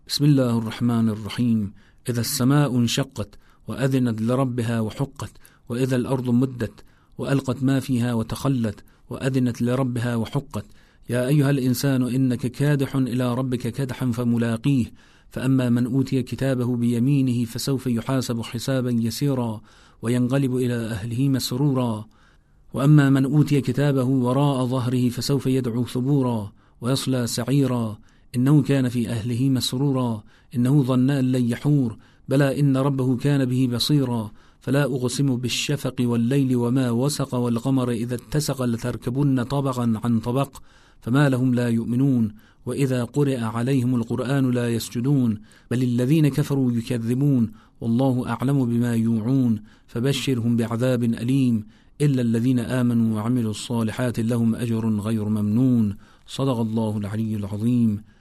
بسم الله الرحمن الرحيم. إذا السماء انشقت وأذنت لربها وحقت، وإذا الأرض مدت وألقت ما فيها وتخلت وأذنت لربها وحقت. يا أيها الإنسان إنك كادح إلى ربك كدحا فملاقيه، فأما من أوتي كتابه بيمينه فسوف يحاسب حسابا يسيرا وينقلب إلى أهله مسرورا، وأما من أوتي كتابه وراء ظهره فسوف يدعو ثبورا ويصلى سعيرا، إنه كان في أهله مسرورا، إنه ظن أن لن يحور، بلى إن ربه كان به بصيرا. فلا أقسم بالشفق والليل وما وسق، والقمر إذا اتسق لتركبن طبقا عن طبق، فما لهم لا يؤمنون، وإذا قرئ عليهم القرآن لا يسجدون، بل الذين كفروا يكذبون، والله أعلم بما يوعون، فبشرهم بعذاب أليم، إلا الذين آمنوا وعملوا الصالحات لهم أجر غير ممنون. صدق الله العلي العظيم.